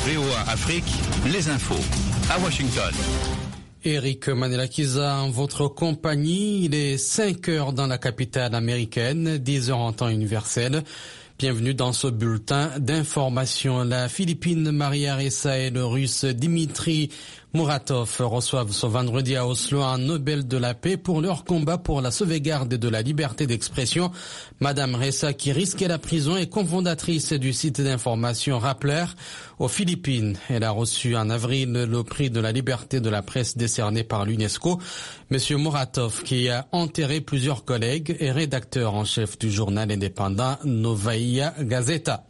VOA Afrique, les infos à Washington. Eric Manelakiza en votre compagnie. Il est 5 heures dans la capitale américaine, 10 heures en temps universel. Bienvenue dans ce bulletin d'information. La Philippine Maria Ressa et le Russe Dmitri Muratov reçoivent ce vendredi à Oslo un Nobel de la paix pour leur combat pour la sauvegarde de la liberté d'expression. Madame Ressa, qui risquait la prison, est cofondatrice du site d'information Rappler aux Philippines. Elle a reçu en avril le prix de la liberté de la presse décerné par l'UNESCO. Monsieur Muratov, qui a enterré plusieurs collègues, est rédacteur en chef du journal indépendant Novaya Gazeta.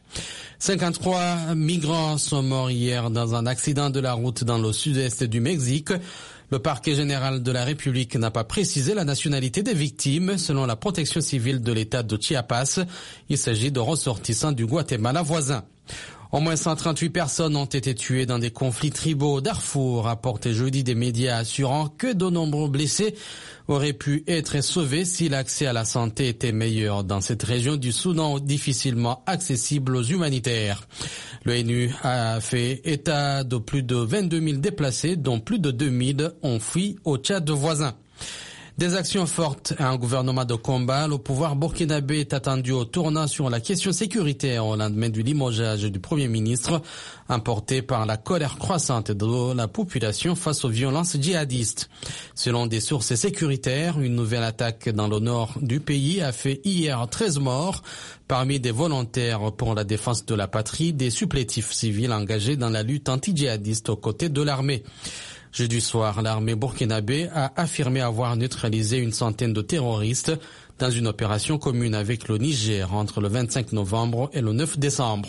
53 migrants sont morts hier dans un accident de la route dans le sud-est du Mexique. Le parquet général de la République n'a pas précisé la nationalité des victimes. Selon la protection civile de l'État de Chiapas, il s'agit de ressortissants du Guatemala voisin. Au moins 138 personnes ont été tuées dans des conflits tribaux au Darfour, rapporté jeudi des médias assurant que de nombreux blessés auraient pu être sauvés si l'accès à la santé était meilleur dans cette région du Soudan difficilement accessible aux humanitaires. L'ONU a fait état de plus de 22 000 déplacés, dont plus de 2 000 ont fui au Tchad voisin. Des actions fortes et un gouvernement de combat. Le pouvoir burkinabé est attendu au tournant sur la question sécuritaire au lendemain du limogeage du Premier ministre, emporté par la colère croissante de la population face aux violences djihadistes. Selon des sources sécuritaires, une nouvelle attaque dans le nord du pays a fait hier 13 morts, parmi des volontaires pour la défense de la patrie, des supplétifs civils engagés dans la lutte anti-djihadiste aux côtés de l'armée. Jeudi soir, l'armée burkinabé a affirmé avoir neutralisé une centaine de terroristes dans une opération commune avec le Niger entre le 25 novembre et le 9 décembre.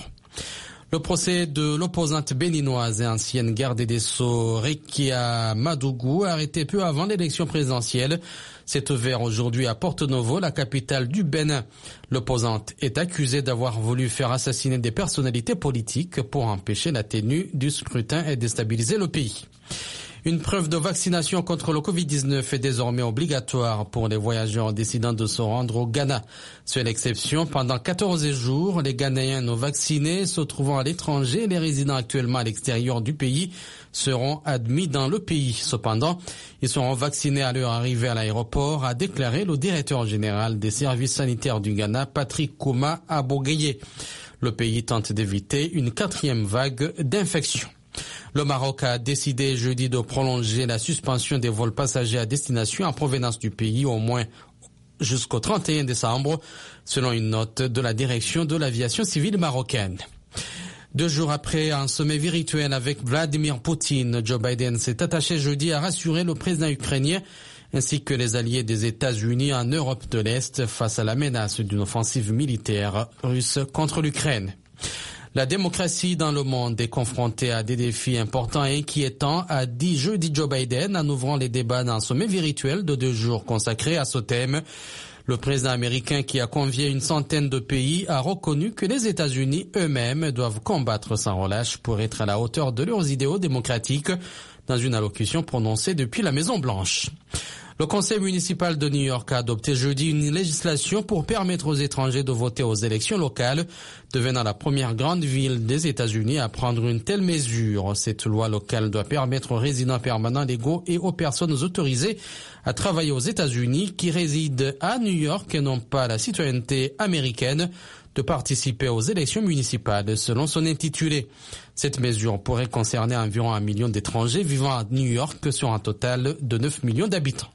Le procès de l'opposante béninoise et ancienne garde des Sceaux Rekia Madougou, arrêtée peu avant l'élection présidentielle, s'est ouvert aujourd'hui à Porto-Novo, la capitale du Bénin. L'opposante est accusée d'avoir voulu faire assassiner des personnalités politiques pour empêcher la tenue du scrutin et déstabiliser le pays. Une preuve de vaccination contre le Covid-19 est désormais obligatoire pour les voyageurs décidant de se rendre au Ghana. Seule exception, pendant 14 jours, les Ghanéens non vaccinés se trouvant à l'étranger et les résidents actuellement à l'extérieur du pays seront admis dans le pays. Cependant, ils seront vaccinés à leur arrivée à l'aéroport, a déclaré le directeur général des services sanitaires du Ghana, Patrick Kouma Abogueye. Le pays tente d'éviter une 4e vague d'infection. Le Maroc a décidé jeudi de prolonger la suspension des vols passagers à destination en provenance du pays au moins jusqu'au 31 décembre, selon une note de la direction de l'aviation civile marocaine. 2 jours après un sommet virtuel avec Vladimir Poutine, Joe Biden s'est attaché jeudi à rassurer le président ukrainien ainsi que les alliés des États-Unis en Europe de l'Est face à la menace d'une offensive militaire russe contre l'Ukraine. La démocratie dans le monde est confrontée à des défis importants et inquiétants, a dit jeudi Joe Biden en ouvrant les débats d'un sommet virtuel de 2 jours consacré à ce thème. Le président américain, qui a convié une centaine de pays, a reconnu que les États-Unis eux-mêmes doivent combattre sans relâche pour être à la hauteur de leurs idéaux démocratiques dans une allocution prononcée depuis la Maison-Blanche. Le conseil municipal de New York a adopté jeudi une législation pour permettre aux étrangers de voter aux élections locales, devenant la première grande ville des États-Unis à prendre une telle mesure. Cette loi locale doit permettre aux résidents permanents légaux et aux personnes autorisées à travailler aux États-Unis qui résident à New York et n'ont pas la citoyenneté américaine de participer aux élections municipales, selon son intitulé. Cette mesure pourrait concerner environ 1 million d'étrangers vivant à New York sur un total de 9 millions d'habitants.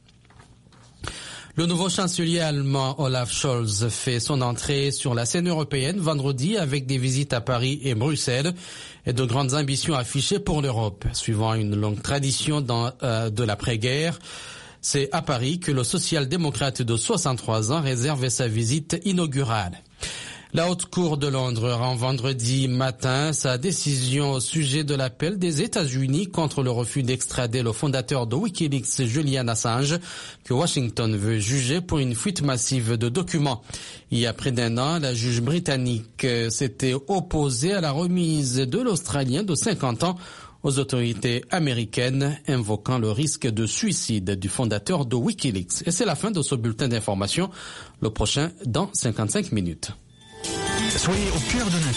Le nouveau chancelier allemand Olaf Scholz fait son entrée sur la scène européenne vendredi avec des visites à Paris et Bruxelles et de grandes ambitions affichées pour l'Europe. Suivant une longue tradition de l'après-guerre, c'est à Paris que le social-démocrate de 63 ans réserve sa visite inaugurale. La Haute Cour de Londres rend vendredi matin sa décision au sujet de l'appel des États-Unis contre le refus d'extrader le fondateur de Wikileaks, Julian Assange, que Washington veut juger pour une fuite massive de documents. Il y a près d'1 an, la juge britannique s'était opposée à la remise de l'Australien de 50 ans aux autorités américaines, invoquant le risque de suicide du fondateur de Wikileaks. Et c'est la fin de ce bulletin d'information. Le prochain dans 55 minutes. Soyez au cœur de l'info.